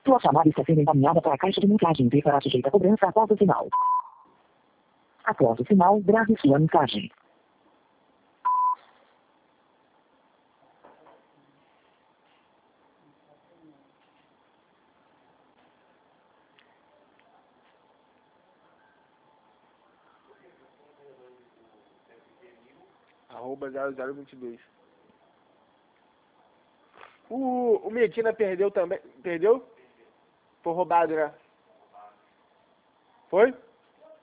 Sua chamada está sendo encaminhada para a caixa de mensagem e será sujeita a cobrança após o sinal. Após o sinal, grave sua mensagem. @0022. O Medina perdeu também. Perdeu? Foi roubado, né? Foi?